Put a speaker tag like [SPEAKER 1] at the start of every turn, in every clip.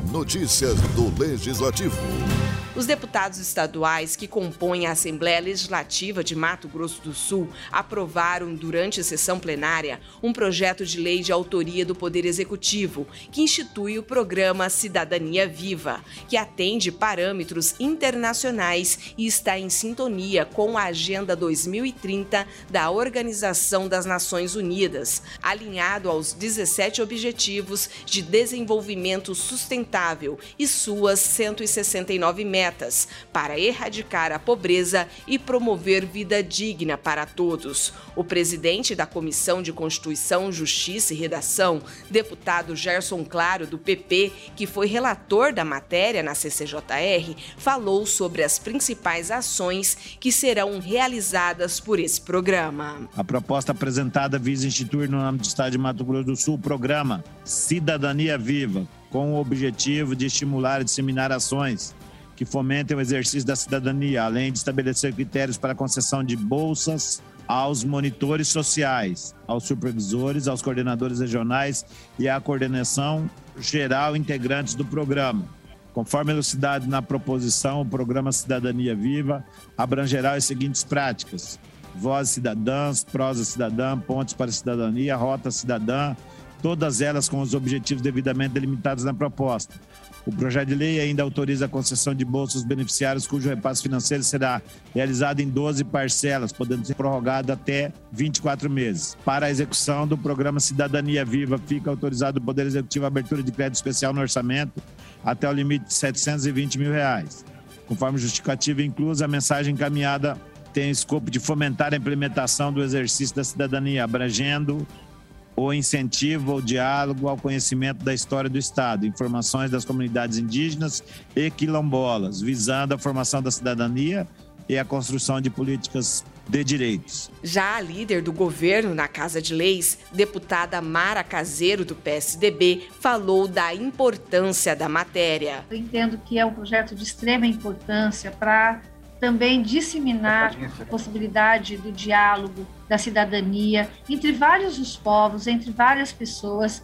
[SPEAKER 1] Notícias do Legislativo.
[SPEAKER 2] Os deputados estaduais que compõem a Assembleia Legislativa de Mato Grosso do Sul aprovaram, durante a sessão plenária, um projeto de lei de autoria do Poder Executivo que institui o programa Cidadania Viva, que atende parâmetros internacionais e está em sintonia com a Agenda 2030 da Organização das Nações Unidas, alinhado aos 17 Objetivos de Desenvolvimento Sustentável e suas 169 metas para erradicar a pobreza e promover vida digna para todos. O presidente da Comissão de Constituição, Justiça e Redação, deputado Gerson Claro, do PP, que foi relator da matéria na CCJR, falou sobre as principais ações que serão realizadas por esse programa.
[SPEAKER 3] A proposta apresentada visa instituir no âmbito do Estado de Mato Grosso do Sul o programa Cidadania Viva, com o objetivo de estimular e disseminar ações que fomentem o exercício da cidadania, além de estabelecer critérios para a concessão de bolsas aos monitores sociais, aos supervisores, aos coordenadores regionais e à coordenação geral integrantes do programa. Conforme elucidado na proposição, o programa Cidadania Viva abrangerá as seguintes práticas: vozes cidadãs, prosa cidadã, pontes para a cidadania, rota cidadã, todas elas com os objetivos devidamente delimitados na proposta. O projeto de lei ainda autoriza a concessão de bolsas aos beneficiários cujo repasse financeiro será realizado em 12 parcelas, podendo ser prorrogado até 24 meses. Para a execução do programa Cidadania Viva, fica autorizado o Poder Executivo a abertura de crédito especial no orçamento até o limite de R$ 720 mil. Conforme justificativa inclusa, a mensagem encaminhada tem o escopo de fomentar a implementação do exercício da cidadania, abrangendo o incentivo ao diálogo, ao conhecimento da história do Estado, informações das comunidades indígenas e quilombolas, visando a formação da cidadania e a construção de políticas de direitos.
[SPEAKER 2] Já a líder do governo na Casa de Leis, deputada Mara Caseiro, do PSDB, falou da importância da matéria.
[SPEAKER 4] Eu entendo que é um projeto de extrema importância para também disseminar a possibilidade do diálogo, da cidadania, entre vários os povos, entre várias pessoas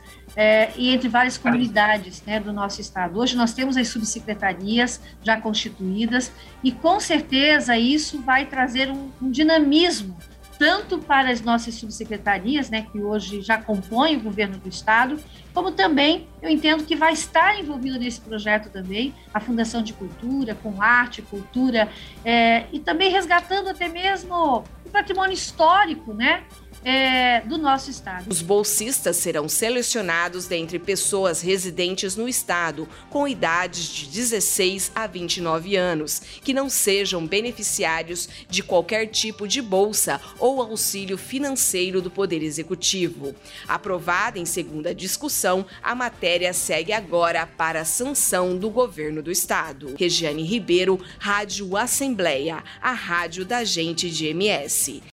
[SPEAKER 4] e entre várias comunidades, né, do nosso estado. Hoje nós temos as subsecretarias já constituídas e com certeza isso vai trazer um dinamismo tanto para as nossas subsecretarias, né, que hoje já compõem o governo do estado, como também eu entendo que vai estar envolvido nesse projeto também a Fundação de Cultura, com arte, cultura, e também resgatando até mesmo o patrimônio histórico, né, do nosso estado.
[SPEAKER 2] Os bolsistas serão selecionados dentre pessoas residentes no estado com idades de 16 a 29 anos, que não sejam beneficiários de qualquer tipo de bolsa ou auxílio financeiro do Poder Executivo. Aprovada em segunda discussão, a matéria segue agora para a sanção do governo do estado. Regiane Ribeiro, Rádio Assembleia, a rádio da gente de MS.